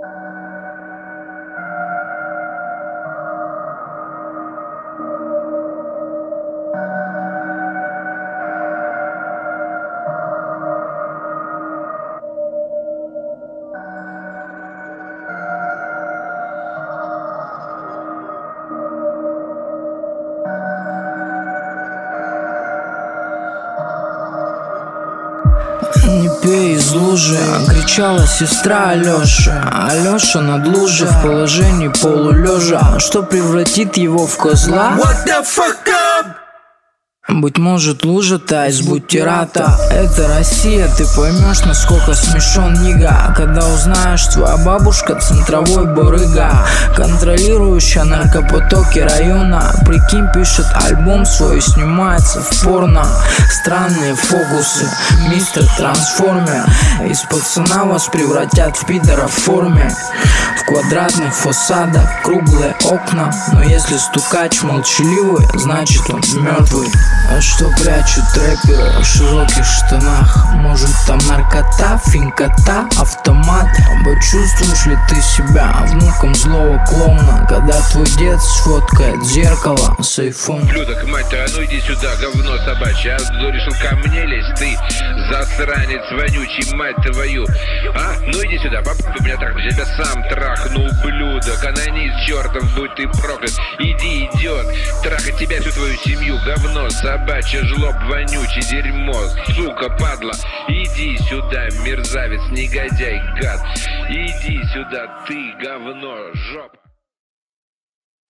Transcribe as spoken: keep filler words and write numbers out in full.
Не пей из лужи, кричала сестра Алёша. Алёша над лужей в положении полулежа, что превратит его в козла. What the fuck up? Быть может, лужа-то из бутерата. Это Россия, ты поймешь, насколько смешон нига, когда узнаешь, твоя бабушка центровой барыга, контролирующая наркопотоки района. Прикинь, пишет альбом свой и снимается в порно. Странные фокусы, мистер Трансформер. Из пацана вас превратят в пидора в форме. В квадратных фасадах круглые окна, но если стукач молчаливый, значит он мертвый. А что прячут рэперы в широких штанах? Может там наркота, финкота, автомат? Почувствуешь ли ты себя внуком злого клоуна, когда твой дед сфоткает зеркало с айфон? Блюдок, мать твою, а ну иди сюда, говно собачье. А ты решил ко мне лезть, ты засранец вонючий, мать твою. А? Ну иди сюда, попробуй меня трахнуть, я тебя сам трахну, ублюдок. Анонист чертов, будь ты проклят. Иди, идиот, трахать тебя, всю твою семью, говно собачье, жлоб вонючий, дерьмо, сука, падла. Иди сюда, мерзавец, негодяй, гад. Иди сюда, ты, говно, жопа.